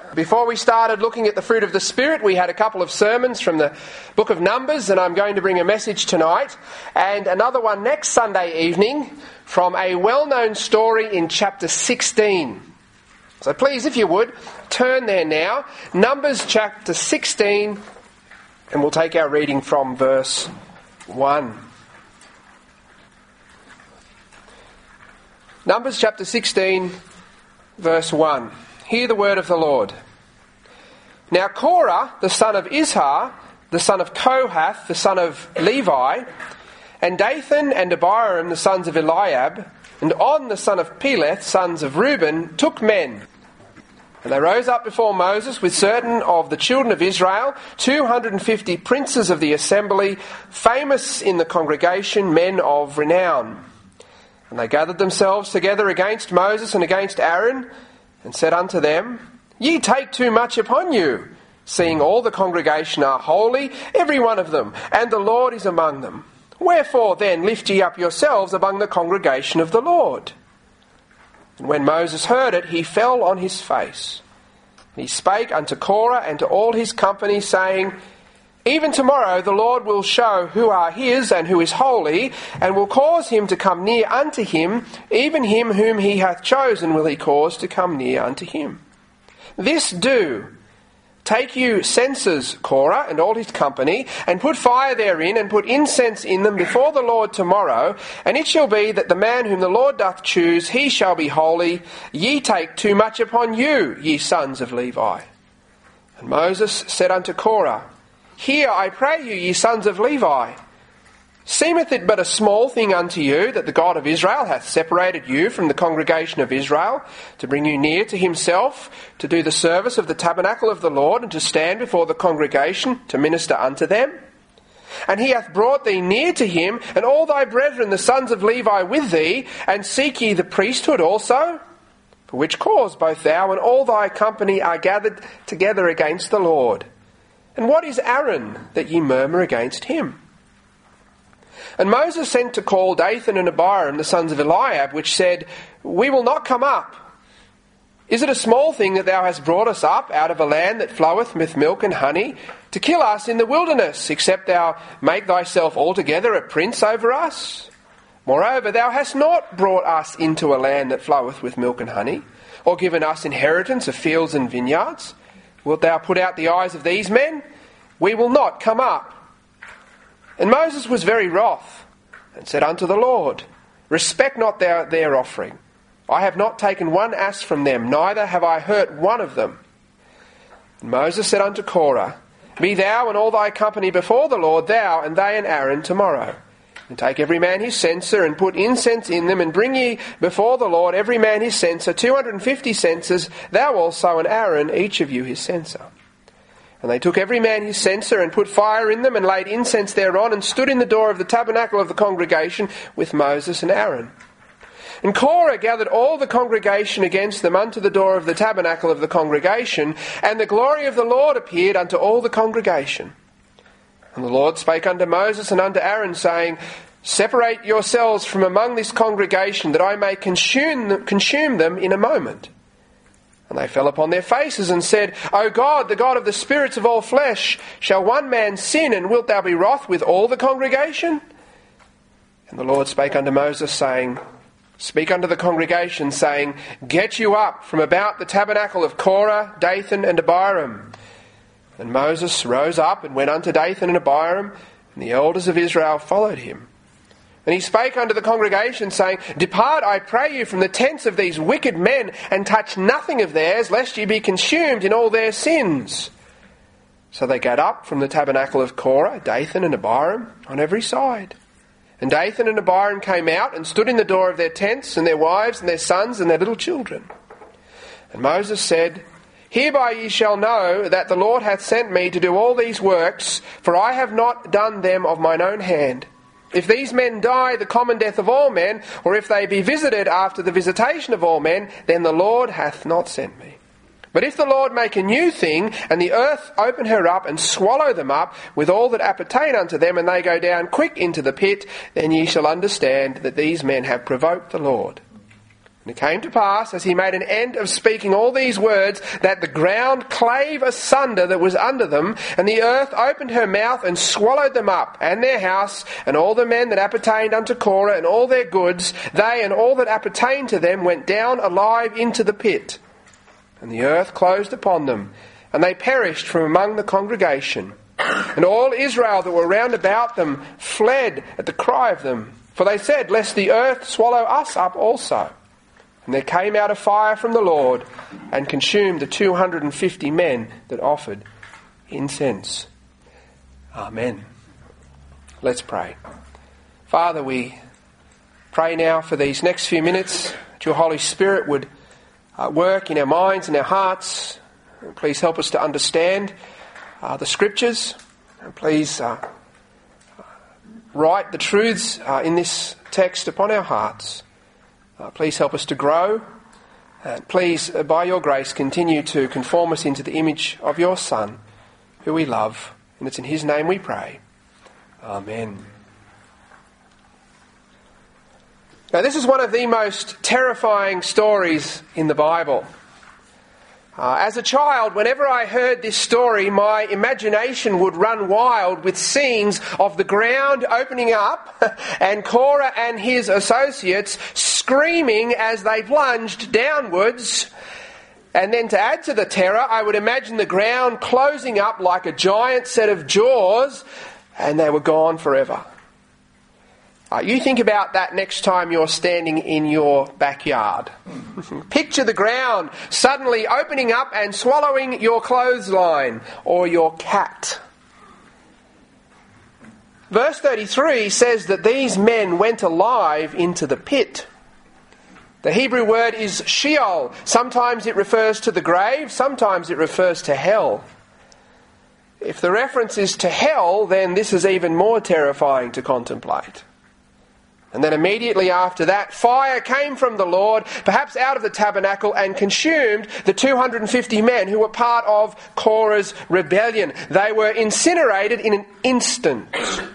Before we started looking at the fruit of the Spirit, we had a couple of sermons from the book of Numbers, and I'm going to bring a message tonight, and another one next Sunday evening from a well-known story in chapter 16. So please, if you would, turn there now. Numbers chapter 16, and we'll take our reading from verse 1. Numbers chapter 16, verse 1. Hear the word of the Lord. Now Korah, the son of Izhar, the son of Kohath, the son of Levi, and Dathan and Abiram, the sons of Eliab, and On, the son of Peleth, sons of Reuben, took men. And they rose up before Moses with certain of the children of Israel, 250 princes of the assembly, famous in the congregation, men of renown. And they gathered themselves together against Moses and against Aaron, and said unto them, Ye take too much upon you, seeing all the congregation are holy, every one of them, and the Lord is among them. Wherefore then lift ye up yourselves among the congregation of the Lord? And when Moses heard it, he fell on his face. And he spake unto Korah and to all his company, saying, Even tomorrow the Lord will show who are his and who is holy, and will cause him to come near unto him, even him whom he hath chosen will he cause to come near unto him. This do. Take you censers, Korah and all his company, and put fire therein, and put incense in them before the Lord tomorrow, and it shall be that the man whom the Lord doth choose, he shall be holy. Ye take too much upon you, ye sons of Levi. And Moses said unto Korah, Hear, I pray you, ye sons of Levi. Seemeth it but a small thing unto you that the God of Israel hath separated you from the congregation of Israel, to bring you near to himself, to do the service of the tabernacle of the Lord, and to stand before the congregation to minister unto them? And he hath brought thee near to him, and all thy brethren the sons of Levi with thee, and seek ye the priesthood also? For which cause both thou and all thy company are gathered together against the Lord. And what is Aaron, that ye murmur against him? And Moses sent to call Dathan and Abiram, the sons of Eliab, which said, We will not come up. Is it a small thing that thou hast brought us up out of a land that floweth with milk and honey, to kill us in the wilderness, except thou make thyself altogether a prince over us? Moreover, thou hast not brought us into a land that floweth with milk and honey, or given us inheritance of fields and vineyards. Wilt thou put out the eyes of these men? We will not come up. And Moses was very wroth, and said unto the Lord, Respect not their offering. I have not taken one ass from them, neither have I hurt one of them. And Moses said unto Korah, Be thou and all thy company before the Lord, thou and they and Aaron, tomorrow. And take every man his censer, and put incense in them, and bring ye before the Lord every man his censer, 250 censers, thou also and Aaron, each of you his censer. And they took every man his censer, and put fire in them, and laid incense thereon, and stood in the door of the tabernacle of the congregation with Moses and Aaron. And Korah gathered all the congregation against them unto the door of the tabernacle of the congregation, and the glory of the Lord appeared unto all the congregation. And the Lord spake unto Moses and unto Aaron, saying, Separate yourselves from among this congregation, that I may consume them in a moment. And they fell upon their faces and said, O God, the God of the spirits of all flesh, shall one man sin, and wilt thou be wroth with all the congregation? And the Lord spake unto Moses, saying, Speak unto the congregation, saying, Get you up from about the tabernacle of Korah, Dathan, and Abiram. And Moses rose up and went unto Dathan and Abiram, and the elders of Israel followed him. And he spake unto the congregation, saying, Depart, I pray you, from the tents of these wicked men, and touch nothing of theirs, lest ye be consumed in all their sins. So they got up from the tabernacle of Korah, Dathan and Abiram, on every side. And Dathan and Abiram came out, and stood in the door of their tents, and their wives, and their sons, and their little children. And Moses said, Hereby ye shall know that the Lord hath sent me to do all these works, for I have not done them of mine own hand. If these men die the common death of all men, or if they be visited after the visitation of all men, then the Lord hath not sent me. But if the Lord make a new thing, and the earth open her up, and swallow them up, with all that appertain unto them, and they go down quick into the pit, then ye shall understand that these men have provoked the Lord. And it came to pass, as he made an end of speaking all these words, that the ground clave asunder that was under them, and the earth opened her mouth and swallowed them up, and their house, and all the men that appertained unto Korah, and all their goods. They and all that appertained to them went down alive into the pit. And the earth closed upon them, and they perished from among the congregation. And all Israel that were round about them fled at the cry of them. For they said, lest the earth swallow us up also. And there came out a fire from the Lord, and consumed the 250 men that offered incense. Amen. Let's pray. Father, we pray now for these next few minutes that your Holy Spirit would work in our minds and our hearts. Please help us to understand the Scriptures. And please write the truths in this text upon our hearts. Please help us to grow. Please, by your grace, continue to conform us into the image of your Son, who we love. And it's in his name we pray. Amen. Now, this is one of the most terrifying stories in the Bible. As a child, whenever I heard this story, my imagination would run wild with scenes of the ground opening up and Korah and his associates screaming as they plunged downwards. And then to add to the terror, I would imagine the ground closing up like a giant set of jaws, and they were gone forever. You think about that next time you're standing in your backyard. Picture the ground suddenly opening up and swallowing your clothesline or your cat. Verse 33 says that these men went alive into the pit. The Hebrew word is Sheol. Sometimes it refers to the grave, sometimes it refers to hell. If the reference is to hell, then this is even more terrifying to contemplate. And then immediately after that, fire came from the Lord, perhaps out of the tabernacle, and consumed the 250 men who were part of Korah's rebellion. They were incinerated in an instant.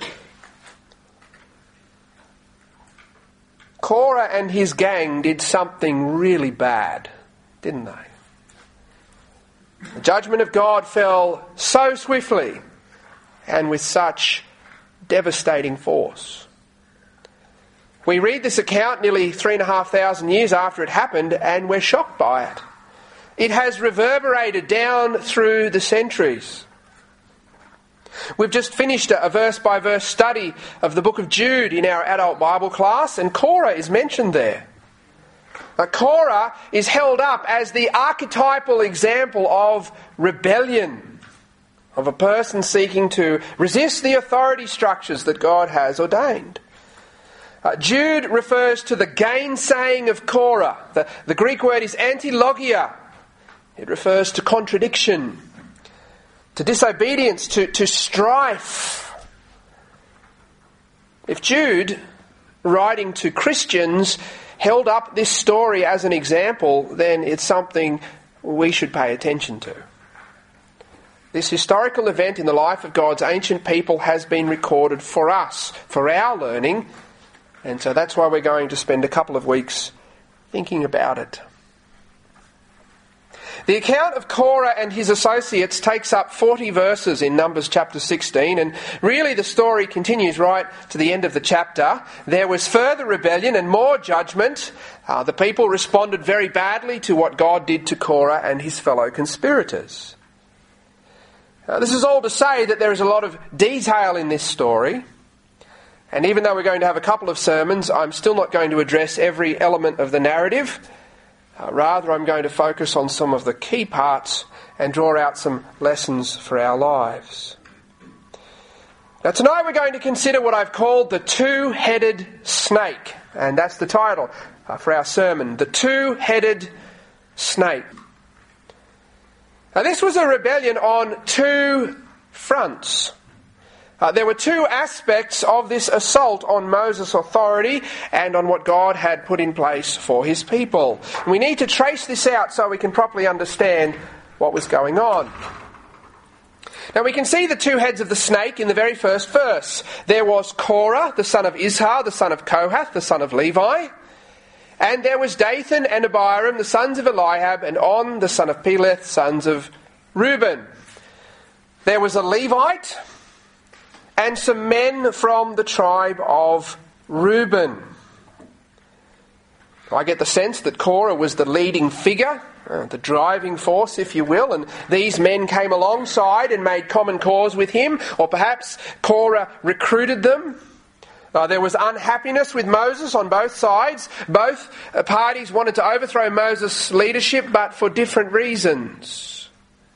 Korah and his gang did something really bad, didn't they? The judgment of God fell so swiftly and with such devastating force. We read this account nearly 3,500 years after it happened, and we're shocked by it. It has reverberated down through the centuries. We've just finished a verse-by-verse study of the book of Jude in our adult Bible class, and Korah is mentioned there. Korah is held up as the archetypal example of rebellion, of a person seeking to resist the authority structures that God has ordained. Jude refers to the gainsaying of Korah. The Greek word is antilogia. It refers to contradiction, to disobedience, to strife. If Jude, writing to Christians, held up this story as an example, then it's something we should pay attention to. This historical event in the life of God's ancient people has been recorded for us, for our learning. And so that's why we're going to spend a couple of weeks thinking about it. The account of Korah and his associates takes up 40 verses in Numbers chapter 16, and really the story continues right to the end of the chapter. There was further rebellion and more judgment. The people responded very badly to what God did to Korah and his fellow conspirators. This is all to say that there is a lot of detail in this story. And even though we're going to have a couple of sermons, I'm still not going to address every element of the narrative. Rather, I'm going to focus on some of the key parts and draw out some lessons for our lives. Now, tonight we're going to consider what I've called the two-headed snake. And that's the title for our sermon, the two-headed snake. Now, this was a rebellion on two fronts. There were two aspects of this assault on Moses' authority and on what God had put in place for his people. And we need to trace this out so we can properly understand what was going on. Now we can see the two heads of the snake in the very first verse. There was Korah, the son of Izhar, the son of Kohath, the son of Levi. And there was Dathan and Abiram, the sons of Eliab, and On, the son of Peleth, sons of Reuben. There was a Levite and some men from the tribe of Reuben. I get the sense that Korah was the leading figure, the driving force, if you will, and these men came alongside and made common cause with him, or perhaps Korah recruited them. There was unhappiness with Moses on both sides. Both parties wanted to overthrow Moses' leadership, but for different reasons.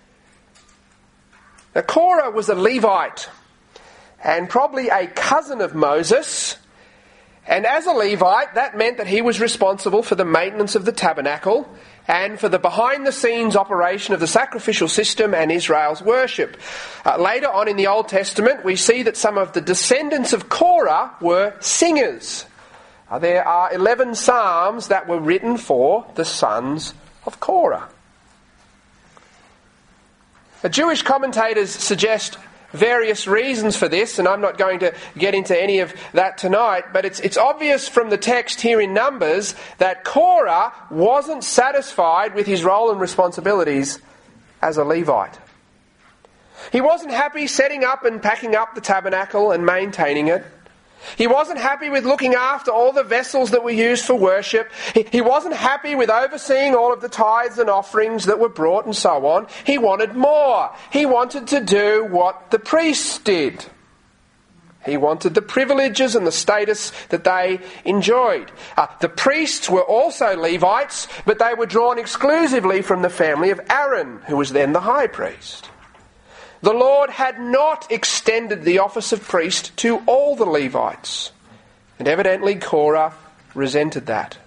Now, Korah was a Levite, and probably a cousin of Moses. And as a Levite, that meant that he was responsible for the maintenance of the tabernacle and for the behind-the-scenes operation of the sacrificial system and Israel's worship. Later on in the Old Testament, we see that some of the descendants of Korah were singers. There are 11 psalms that were written for the sons of Korah. Jewish commentators suggest various reasons for this, and I'm not going to get into any of that tonight, but it's obvious from the text here in Numbers that Korah wasn't satisfied with his role and responsibilities as a Levite. He wasn't happy setting up and packing up the tabernacle and maintaining it. He wasn't happy with looking after all the vessels that were used for worship. He wasn't happy with overseeing all of the tithes and offerings that were brought and so on. He wanted more. He wanted to do what the priests did. He wanted the privileges and the status that they enjoyed. The priests were also Levites, but they were drawn exclusively from the family of Aaron, who was then the high priest. The Lord had not extended the office of priest to all the Levites, and evidently Korah resented that.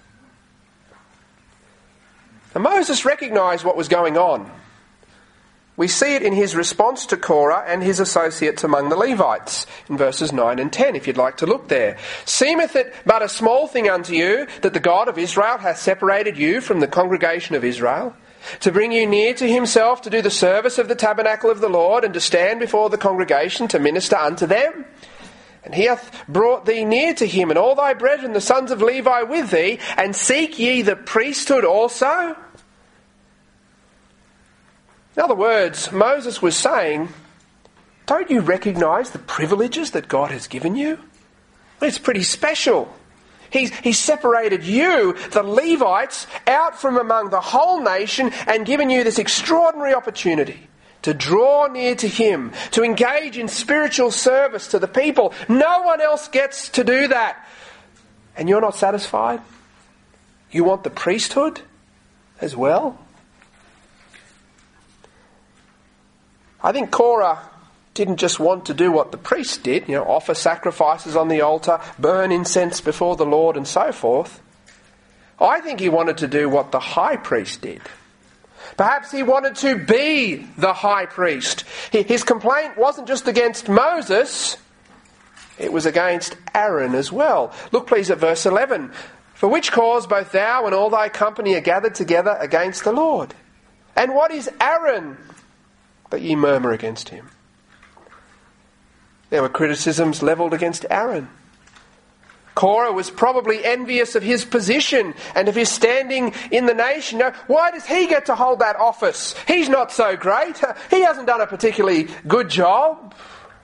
Now, Moses recognised what was going on. We see it in his response to Korah and his associates among the Levites in verses 9 and 10, if you'd like to look there. Seemeth it but a small thing unto you that the God of Israel hath separated you from the congregation of Israel, to bring you near to himself to do the service of the tabernacle of the Lord, and to stand before the congregation to minister unto them? And he hath brought thee near to him, and all thy brethren the sons of Levi with thee, and seek ye the priesthood also? In other words, Moses was saying, don't you recognise the privileges that God has given you? It's pretty special. He's separated you, the Levites, out from among the whole nation and given you this extraordinary opportunity to draw near to him, to engage in spiritual service to the people. No one else gets to do that. And you're not satisfied? You want the priesthood as well? I think Korah didn't just want to do what the priests did, offer sacrifices on the altar, burn incense before the Lord and so forth. I think he wanted to do what the high priest did. Perhaps he wanted to be the high priest. His complaint wasn't just against Moses, it was against Aaron as well. Look please at verse 11. For which cause both thou and all thy company are gathered together against the Lord. And what is Aaron that ye murmur against him? There were criticisms levelled against Aaron. Korah was probably envious of his position and of his standing in the nation. Why does he get to hold that office? He's not so great. He hasn't done a particularly good job.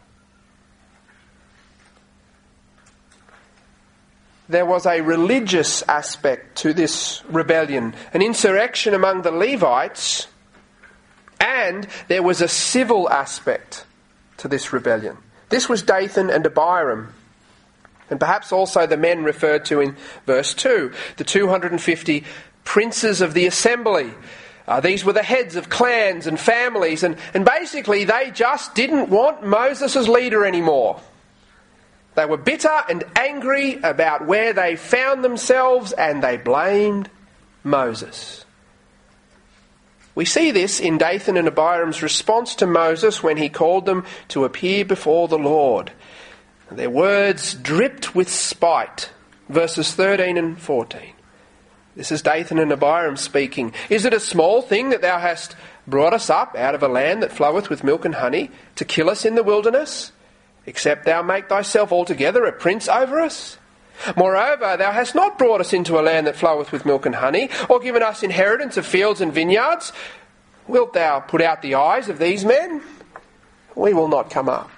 There was a religious aspect to this rebellion, an insurrection among the Levites, and there was a civil aspect to this rebellion. This was Dathan and Abiram, and perhaps also the men referred to in verse 2, the 250 princes of the assembly. These were the heads of clans and families, and basically they just didn't want Moses as leader anymore. They were bitter and angry about where they found themselves, and they blamed Moses. We see this in Dathan and Abiram's response to Moses when he called them to appear before the Lord. Their words dripped with spite. Verses 13 and 14. This is Dathan and Abiram speaking. Is it a small thing that thou hast brought us up out of a land that floweth with milk and honey, to kill us in the wilderness? Except thou make thyself altogether a prince over us? Moreover, thou hast not brought us into a land that floweth with milk and honey, or given us inheritance of fields and vineyards. Wilt thou put out the eyes of these men? We will not come up.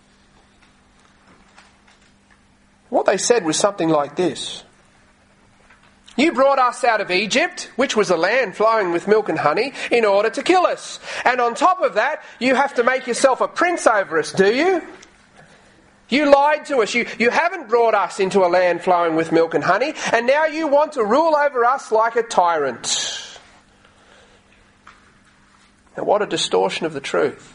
What they said was something like this. You brought us out of Egypt, which was a land flowing with milk and honey, in order to kill us. And on top of that, you have to make yourself a prince over us, do you? You lied to us. You haven't brought us into a land flowing with milk and honey, and now you want to rule over us like a tyrant. Now, what a distortion of the truth.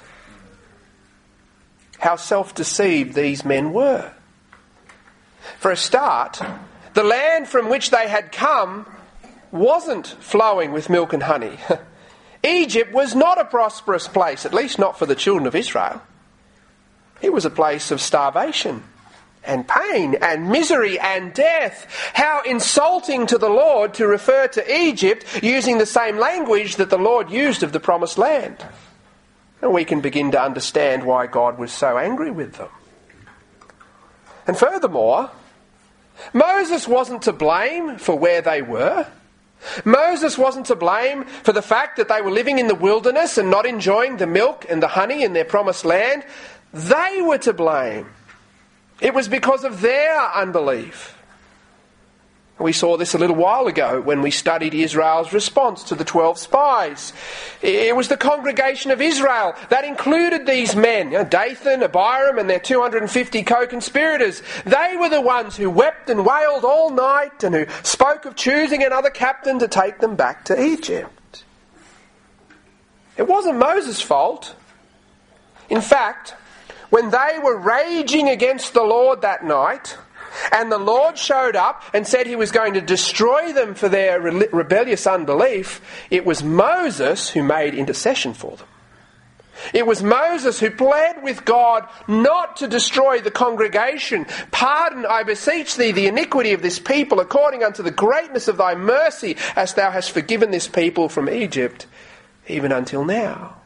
How self-deceived these men were. For a start, the land from which they had come wasn't flowing with milk and honey. Egypt was not a prosperous place, at least not for the children of Israel. It was a place of starvation and pain and misery and death. How insulting to the Lord to refer to Egypt using the same language that the Lord used of the promised land. And we can begin to understand why God was so angry with them. And furthermore, Moses wasn't to blame for where they were. Moses wasn't to blame for the fact that they were living in the wilderness and not enjoying the milk and the honey in their promised land. They were to blame. It was because of their unbelief. We saw this a little while ago when we studied Israel's response to the 12 spies. It was the congregation of Israel that included these men, Dathan, Abiram and their 250 co-conspirators. They were the ones who wept and wailed all night and who spoke of choosing another captain to take them back to Egypt. It wasn't Moses' fault. In fact, when they were raging against the Lord that night, and the Lord showed up and said he was going to destroy them for their rebellious unbelief, it was Moses who made intercession for them. It was Moses who pled with God not to destroy the congregation. Pardon, I beseech thee, the iniquity of this people according unto the greatness of thy mercy, as thou hast forgiven this people from Egypt, even until now.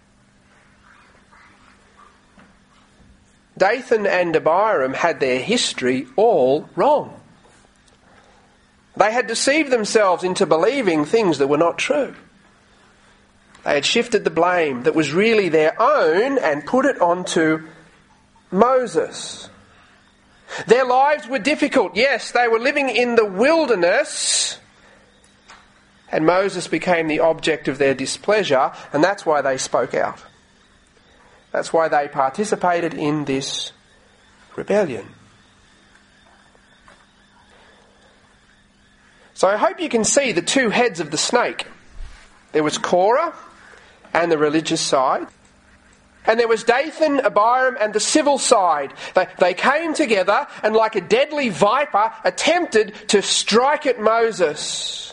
Dathan and Abiram had their history all wrong. They had deceived themselves into believing things that were not true. They had shifted the blame that was really their own and put it onto Moses. Their lives were difficult. Yes, they were living in the wilderness, and Moses became the object of their displeasure, and that's why they spoke out. That's why they participated in this rebellion. So I hope you can see the two heads of the snake. There was Korah and the religious side. And there was Dathan, Abiram and the civil side. They came together and like a deadly viper attempted to strike at Moses.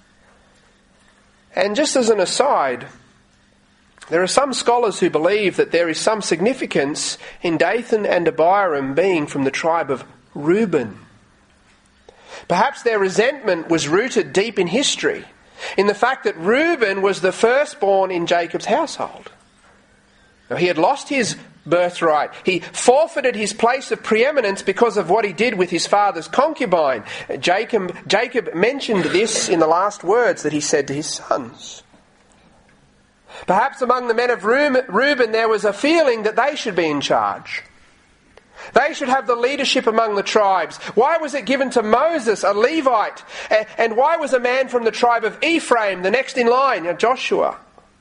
And just as an aside, there are some scholars who believe that there is some significance in Dathan and Abiram being from the tribe of Reuben. Perhaps their resentment was rooted deep in history, in the fact that Reuben was the firstborn in Jacob's household. Now, he had lost his birthright. He forfeited his place of preeminence because of what he did with his father's concubine. Jacob mentioned this in the last words that he said to his sons. Perhaps among the men of Reuben there was a feeling that they should be in charge. They should have the leadership among the tribes. Why was it given to Moses, a Levite? And why was a man from the tribe of Ephraim the next in line, Joshua?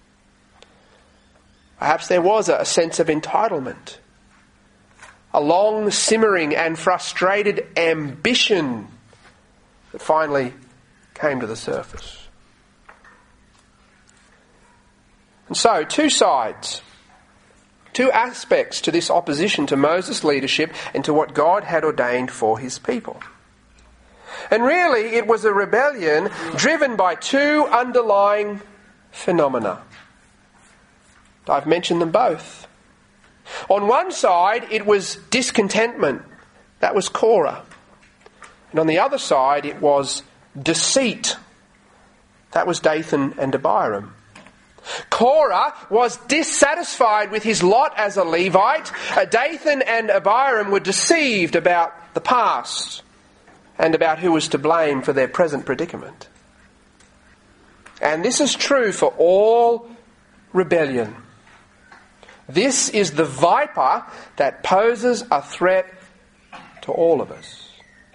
Perhaps there was a sense of entitlement. A long simmering and frustrated ambition that finally came to the surface. And so, two sides, two aspects to this opposition to Moses' leadership and to what God had ordained for his people. And really, it was a rebellion driven by two underlying phenomena. I've mentioned them both. On one side, it was discontentment. That was Korah. And on the other side, it was deceit. That was Dathan and Abiram. Korah was dissatisfied with his lot as a Levite. Dathan and Abiram were deceived about the past. and about who was to blame for their present predicament. And this is true for all rebellion. This is the viper that poses a threat to all of us.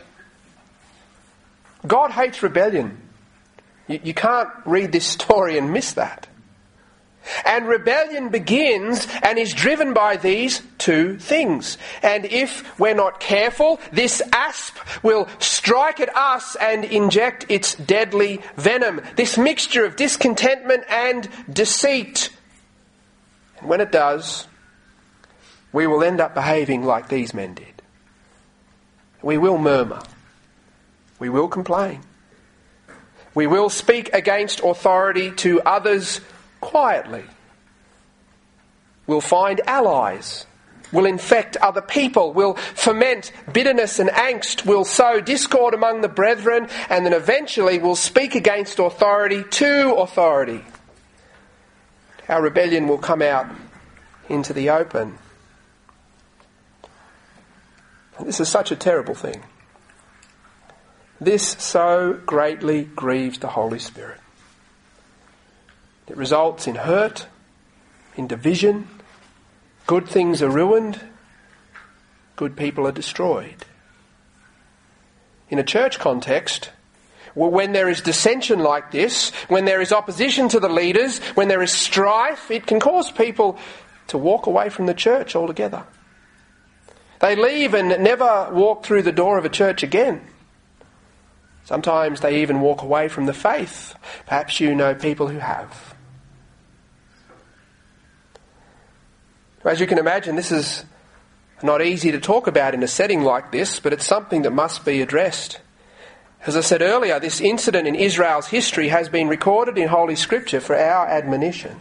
God hates rebellion. You can't read this story and miss that. And rebellion begins and is driven by these two things. And if we're not careful, this asp will strike at us and inject its deadly venom. This mixture of discontentment and deceit. And when it does, we will end up behaving like these men did. We will murmur. We will complain. We will speak against authority to others quietly. We'll find allies. We'll infect other people. We'll foment bitterness and angst. We'll sow discord among the brethren. And then eventually we'll speak against authority to authority. Our rebellion will come out into the open. And this is such a terrible thing. This so greatly grieves the Holy Spirit. It results in hurt, in division. Good things are ruined. Good people are destroyed. In a church context, when there is dissension like this, when there is opposition to the leaders, when there is strife, it can cause people to walk away from the church altogether. They leave and never walk through the door of a church again. Sometimes they even walk away from the faith. Perhaps you know people who have. As you can imagine, this is not easy to talk about in a setting like this, but it's something that must be addressed. As I said earlier, this incident in Israel's history has been recorded in Holy Scripture for our admonition.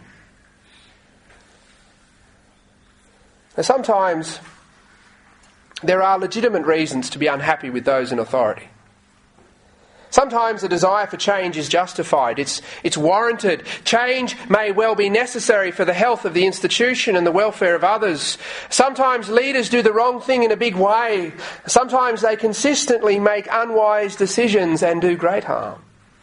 Now, sometimes there are legitimate reasons to be unhappy with those in authority. Sometimes the desire for change is justified. It's warranted. Change may well be necessary for the health of the institution and the welfare of others. Sometimes leaders do the wrong thing in a big way. Sometimes they consistently make unwise decisions and do great harm.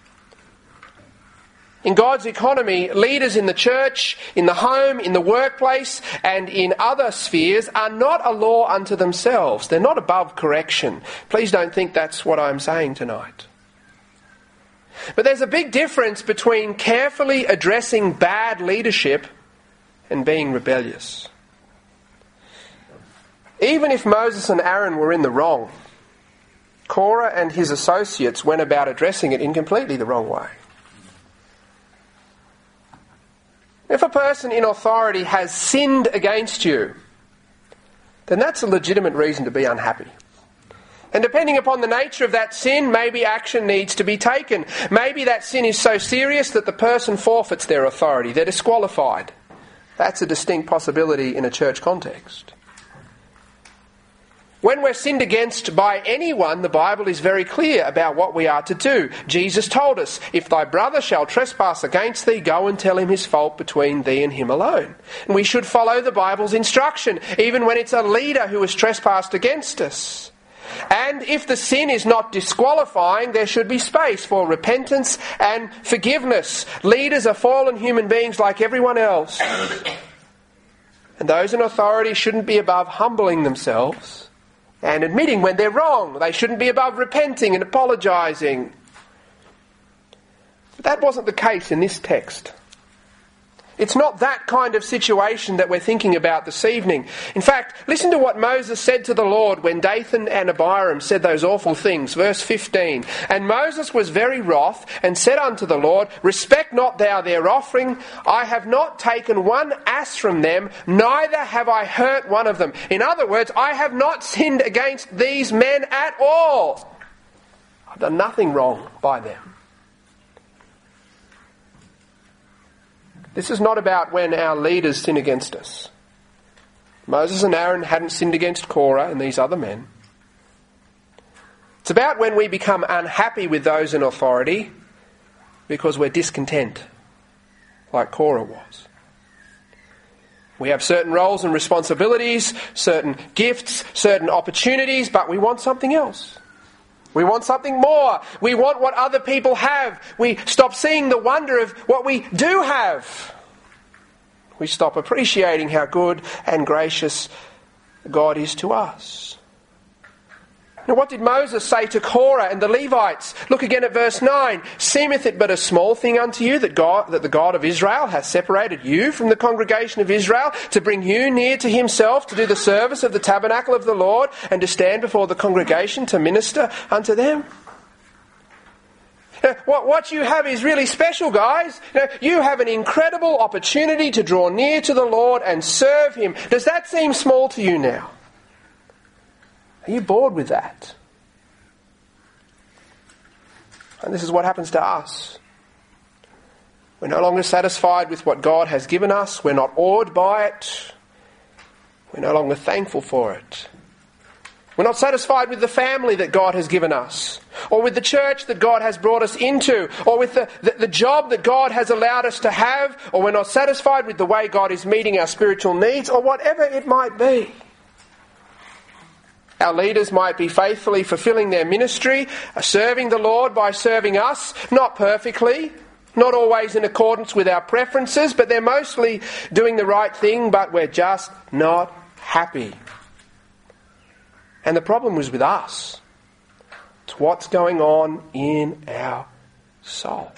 In God's economy, leaders in the church, in the home, in the workplace, and in other spheres are not a law unto themselves. They're not above correction. Please don't think that's what I'm saying tonight. But there's a big difference between carefully addressing bad leadership and being rebellious. Even if Moses and Aaron were in the wrong, Korah and his associates went about addressing it in completely the wrong way. If a person in authority has sinned against you, then that's a legitimate reason to be unhappy. And depending upon the nature of that sin, maybe action needs to be taken. Maybe that sin is so serious that the person forfeits their authority. They're disqualified. That's a distinct possibility in a church context. When we're sinned against by anyone, the Bible is very clear about what we are to do. Jesus told us, if thy brother shall trespass against thee, go and tell him his fault between thee and him alone. And we should follow the Bible's instruction, even when it's a leader who has trespassed against us. And if the sin is not disqualifying, there should be space for repentance and forgiveness. Leaders are fallen human beings like everyone else. And those in authority shouldn't be above humbling themselves and admitting when they're wrong. They shouldn't be above repenting and apologising. But that wasn't the case in this text. It's not that kind of situation that we're thinking about this evening. In fact, listen to what Moses said to the Lord when Dathan and Abiram said those awful things. Verse 15. And Moses was very wroth and said unto the Lord, respect not thou their offering. I have not taken one ass from them, neither have I hurt one of them. In other words, I have not sinned against these men at all. I've done nothing wrong by them. This is not about when our leaders sin against us. Moses and Aaron hadn't sinned against Korah and these other men. It's about when we become unhappy with those in authority because we're discontent, like Korah was. We have certain roles and responsibilities, certain gifts, certain opportunities, but we want something else. We want something more. We want what other people have. We stop seeing the wonder of what we do have. We stop appreciating how good and gracious God is to us. Now, what did Moses say to Korah and the Levites? Look again at verse 9. Seemeth it but a small thing unto you that the God of Israel hath separated you from the congregation of Israel to bring you near to himself to do the service of the tabernacle of the Lord and to stand before the congregation to minister unto them? Now, what you have is really special, guys. You have an incredible opportunity to draw near to the Lord and serve him. Does that seem small to you now? Are you bored with that? And this is what happens to us. We're no longer satisfied with what God has given us. We're not awed by it. We're no longer thankful for it. We're not satisfied with the family that God has given us, or with the church that God has brought us into, or with the job that God has allowed us to have, or we're not satisfied with the way God is meeting our spiritual needs, or whatever it might be. Our leaders might be faithfully fulfilling their ministry, serving the Lord by serving us, not perfectly, not always in accordance with our preferences, but they're mostly doing the right thing, but we're just not happy. And the problem was with us. It's what's going on in our soul.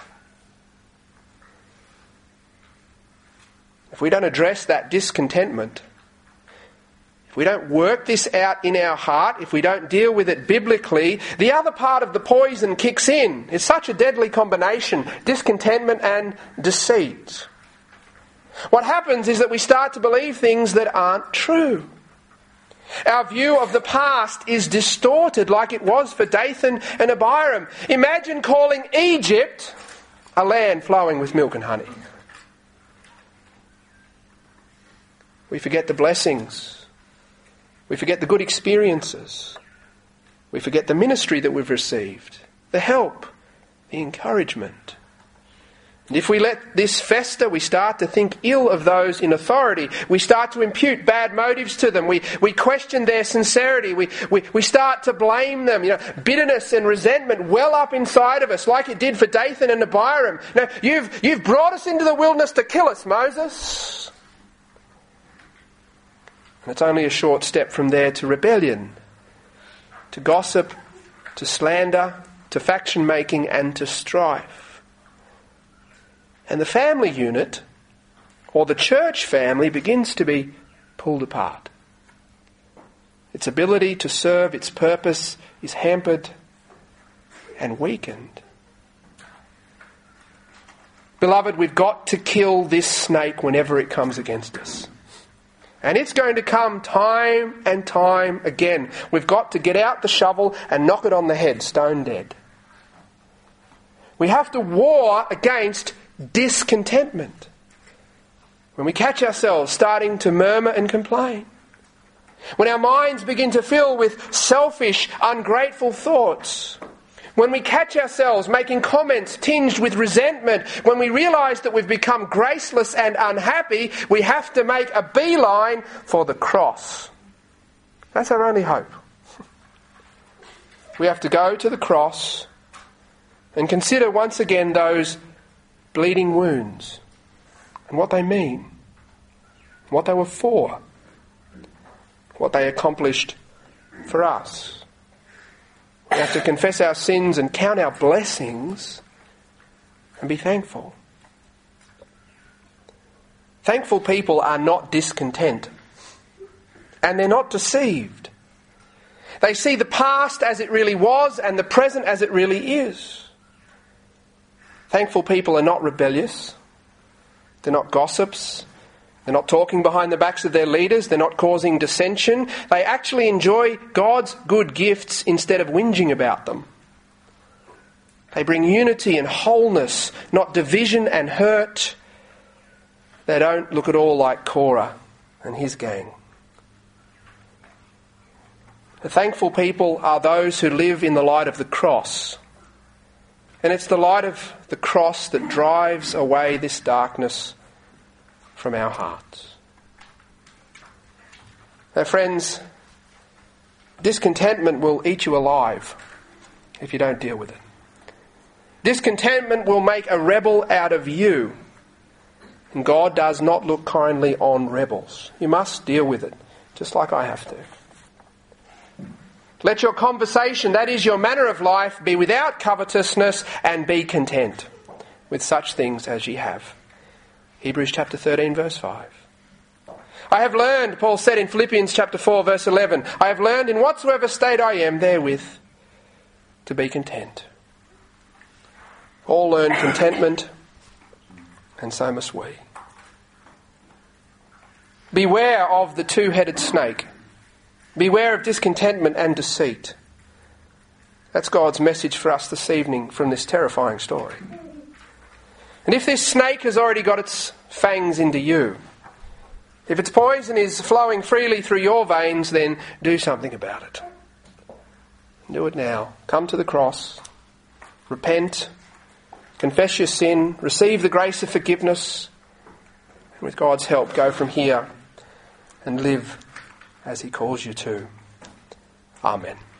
If we don't address that discontentment, if we don't work this out in our heart, if we don't deal with it biblically, the other part of the poison kicks in. It's such a deadly combination, discontentment and deceit. What happens is that we start to believe things that aren't true. Our view of the past is distorted like it was for Dathan and Abiram. Imagine calling Egypt a land flowing with milk and honey. We forget the blessings. We forget the good experiences. We forget the ministry that we've received, the help, the encouragement. And if we let this fester, we start to think ill of those in authority. We start to impute bad motives to them. We question their sincerity. We start to blame them. Bitterness and resentment well up inside of us, like it did for Dathan and Abiram. Now, you've brought us into the wilderness to kill us, Moses. And it's only a short step from there to rebellion, to gossip, to slander, to faction making and to strife. And the family unit, or the church family, begins to be pulled apart. Its ability to serve its purpose is hampered and weakened. Beloved, we've got to kill this snake whenever it comes against us. And it's going to come time and time again. We've got to get out the shovel and knock it on the head, stone dead. We have to war against discontentment. When we catch ourselves starting to murmur and complain. When our minds begin to fill with selfish, ungrateful thoughts. When we catch ourselves making comments tinged with resentment, when we realise that we've become graceless and unhappy, we have to make a beeline for the cross. That's our only hope. We have to go to the cross and consider once again those bleeding wounds and what they mean, what they were for, what they accomplished for us. We have to confess our sins and count our blessings and be thankful. Thankful people are not discontent, and they're not deceived. They see the past as it really was and the present as it really is. Thankful people are not rebellious. They're not gossips. They're not talking behind the backs of their leaders. They're not causing dissension. They actually enjoy God's good gifts instead of whinging about them. They bring unity and wholeness, not division and hurt. They don't look at all like Korah and his gang. The thankful people are those who live in the light of the cross. And it's the light of the cross that drives away this darkness from our hearts. Now, friends, discontentment will eat you alive. if you don't deal with it. Discontentment will make a rebel out of you. And God does not look kindly on rebels. You must deal with it, just like I have to. Let your conversation, that is your manner of life, be without covetousness, and be content with such things as ye have. Hebrews chapter 13 verse 5. I have learned, Paul said in Philippians chapter 4 verse 11, I have learned in whatsoever state I am therewith to be content. All learn contentment, and so must we. Beware of the two-headed snake. Beware of discontentment and deceit. That's God's message for us this evening from this terrifying story. And if this snake has already got its fangs into you, if its poison is flowing freely through your veins, then do something about it. Do it now. Come to the cross. Repent. Confess your sin. Receive the grace of forgiveness. And with God's help, go from here and live as he calls you to. Amen.